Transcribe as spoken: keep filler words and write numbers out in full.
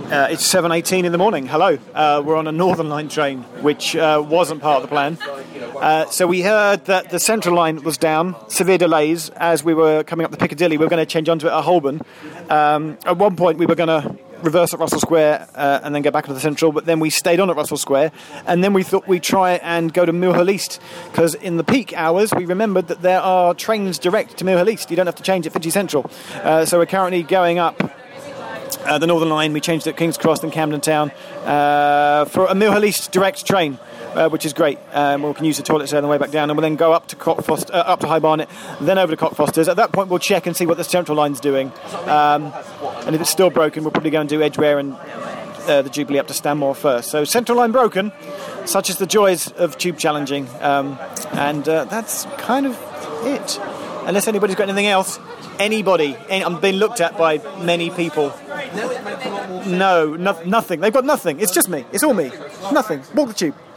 Uh, it's seven eighteen in the morning. Hello. Uh, we're on a Northern Line train, which uh, wasn't part of the plan. Uh, so we heard that the Central Line was down, severe delays as we were coming up the Piccadilly. We were going to change onto it at Holborn. Um, at one point, we were going to reverse at Russell Square uh, and then go back into the Central, but then we stayed on at Russell Square, and then we thought we'd try and go to Mill Hill East, because in the peak hours we remembered that there are trains direct to Mill Hill East. You don't have to change at Fidgey Central. Uh, so we're currently going up Uh, the Northern Line. We changed it at King's Cross and Camden Town uh, for a Mill Hill East direct train, uh, which is great. Um, we can use the toilets there on the way back down, and we'll then go up to Cockfoster, uh, up to High Barnet, then over to Cockfosters. At that point, we'll check and see what the Central Line's doing. Um, and if it's still broken, we'll probably go and do Edgware and uh, the Jubilee up to Stanmore first. So Central Line broken, such as the joys of tube challenging. Um, and uh, that's kind of it. Unless anybody's got anything else. Anybody. Any, I'm being looked at by many people. No, no, nothing. They've got nothing. It's just me. It's all me. Nothing. Walk the tube.